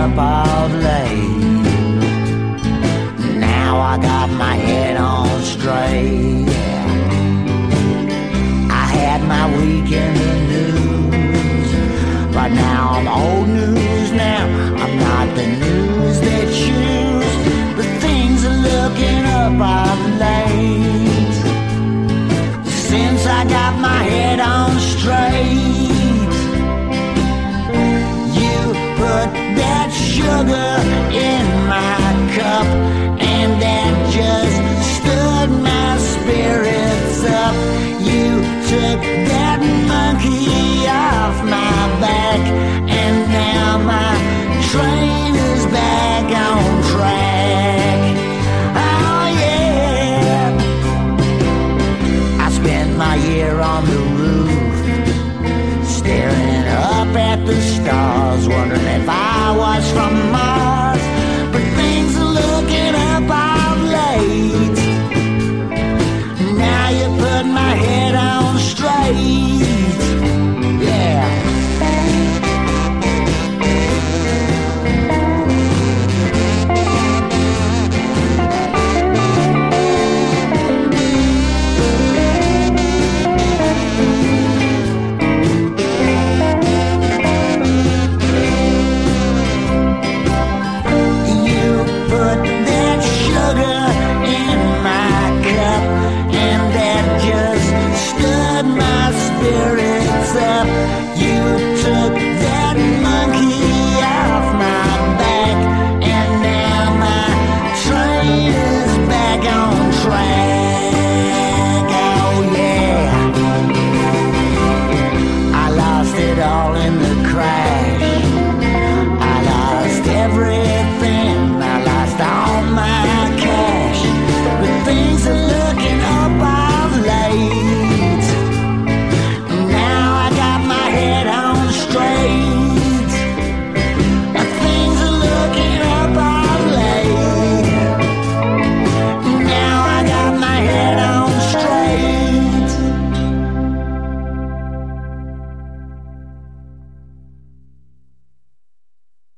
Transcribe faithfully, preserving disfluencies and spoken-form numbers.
up all late. Now I got my head on straight. Yeah. I had my week in the news, but now I'm old news now. I'm not the news they choose, but things are looking up of late. Since I got my head on straight, you put that sugar in my cup, and that just stood my spirits up. You took that monkey off my back, and now my train is back on track. Oh yeah, I spent my year on the roof, staring up at the stars, wondering if I was from Mars. But things are looking up of late. Now you put my head on straight. Yeah. Spirits up, you